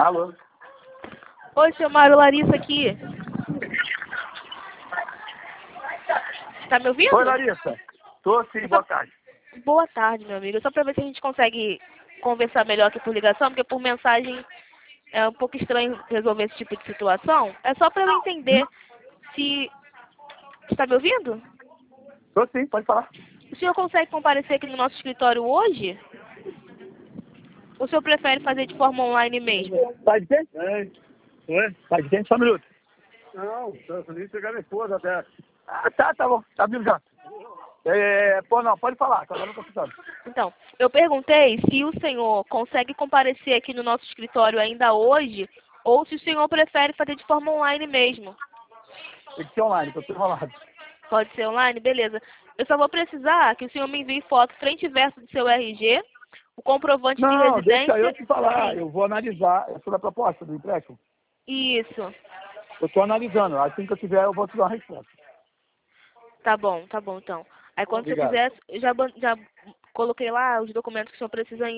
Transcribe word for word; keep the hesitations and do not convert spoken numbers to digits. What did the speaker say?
Alô? Oi, seu Mário, Larissa aqui. Tá me ouvindo? Oi, Larissa. Tô sim, boa tarde. Boa tarde, meu amigo. Só pra ver se a gente consegue conversar melhor aqui por ligação, porque por mensagem é um pouco estranho resolver esse tipo de situação. É só pra eu entender se... Está me ouvindo? Tô sim, pode falar. O senhor consegue comparecer aqui no nosso escritório hoje? Ou o senhor prefere fazer de forma online mesmo? Tá de quem? É. Oi? Tá de quem? Só um minuto. Não, eu nem pegar minha esposa até. Ah, tá, tá bom. Tá vindo já. É, pô, não, pode falar, que agora eu não tô escutando. Então, eu perguntei se o senhor consegue comparecer aqui no nosso escritório ainda hoje, ou se o senhor prefere fazer de forma online mesmo. Tem que ser online, que eu tô enrolado. Pode ser online? Beleza. Eu só vou precisar que o senhor me envie foto frente e verso do seu R G, o comprovante de Não, residência. deixa eu te falar. Sim. Eu vou analisar. Eu sou da proposta do empréstimo. Isso. Eu tô analisando. Assim que eu tiver, eu vou te dar uma resposta. Tá bom, tá bom então. Aí quando você Obrigado. quiser, eu já, ban- já coloquei lá os documentos que o senhor precisa